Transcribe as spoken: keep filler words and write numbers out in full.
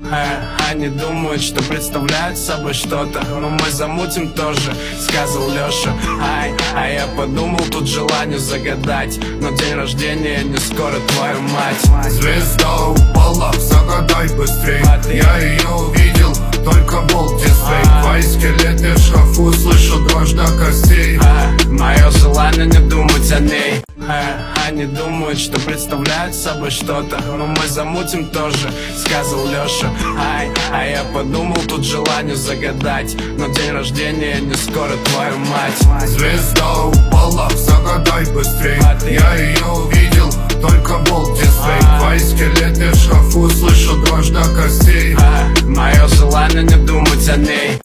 а, Они думают, что представляют собой что-то, но мы замутим тоже, сказал Лёша. Ай, а я подумал, тут желание загадать, но день рождения не скоро, твою мать. Звезда упала, загадай быстрей. Я ее увидел, только болт дисплей. Твои скелеты в шкафу, слышу дрожь до костей. а, Мое желание не думать о ней. а, Они думают, что представляют собой что-то, но мы замутим тоже, сказал Лёша. Ай, а я подумал, тут желание загадать, но день рождения не скоро, твою мать. Звезда упала, загадай быстрей. Я ее увидел, только болт дисплей. Твои скелеты в шкафу, слышу дрожь до костей. а, Мое желание не думать о ней.